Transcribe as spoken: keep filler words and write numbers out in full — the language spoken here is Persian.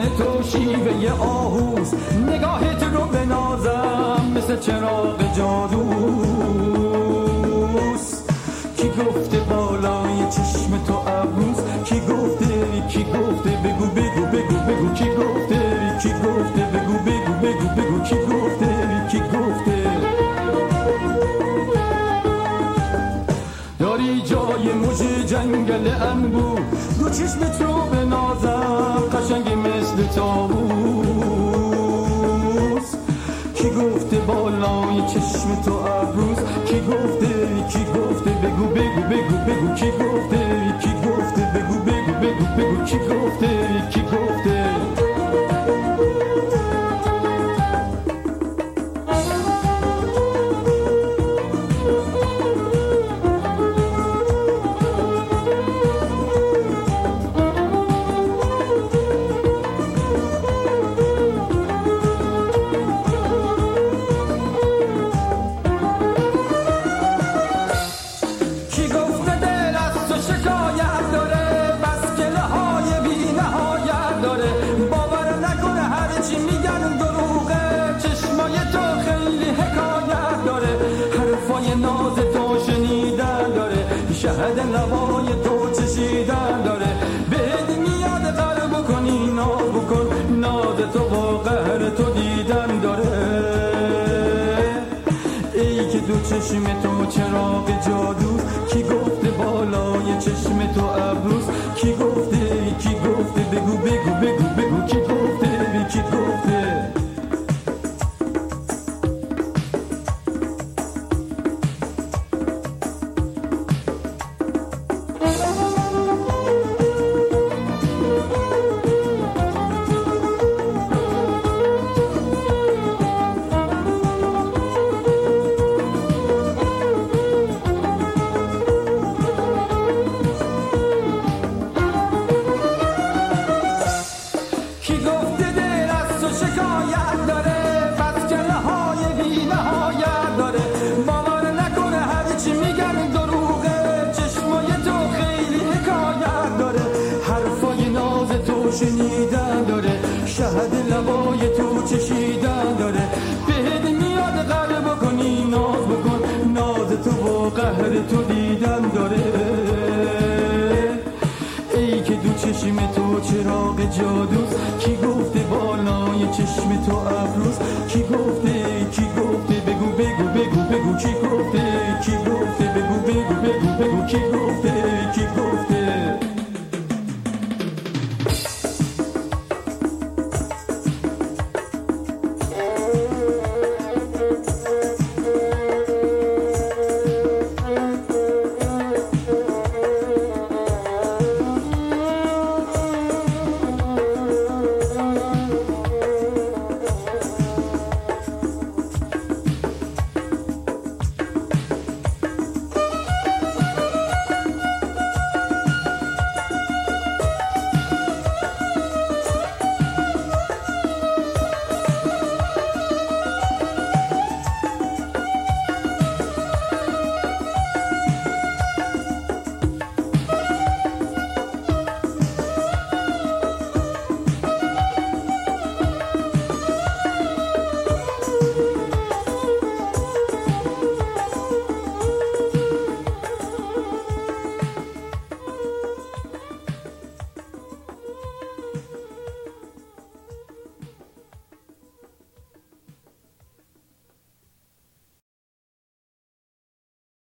تو شیوه آهوز، نگاهت رو بنازم مثل چراغ جادوست. کی گفته بالای چشم تو ابروز؟ کی گفته کی گفته بگو بگو بگو بگو کی گفته کی گفته بگو بگو بگو بگو کی گفته کی گفته. داری جای موج جنگل انبوه، دو چشمت رو بنازم قشنگ مثل طاووس. کی گفته بالای چشم تو ابروز؟ کی گفته کی گفته بگو بگو بگو بگو کی گفته کی گفته بگو بگو بگو بگو کی گفته کی گفته. شهد لبای تو چشیدن داره، بهت میاد قرار بکنی ناز بکن، ناز تو با قهر تو دیدن داره. ای که دو چشم تو چراغ جادوست، کی گفته بالای چشم تو ابروست؟ کی گفته کی گفته بگو بگو بگو بگو کی گفته کی گفته. شنیدن داره، شهد لبای تو چشیدن داره، بهت میاد قهر بکنی ناز بکن، ناز تو با قهر تو دیدن داره. ای که دو چشم تو چراغ جادوست، کی گفته بالای چشم تو ابروست؟ کی گفته کی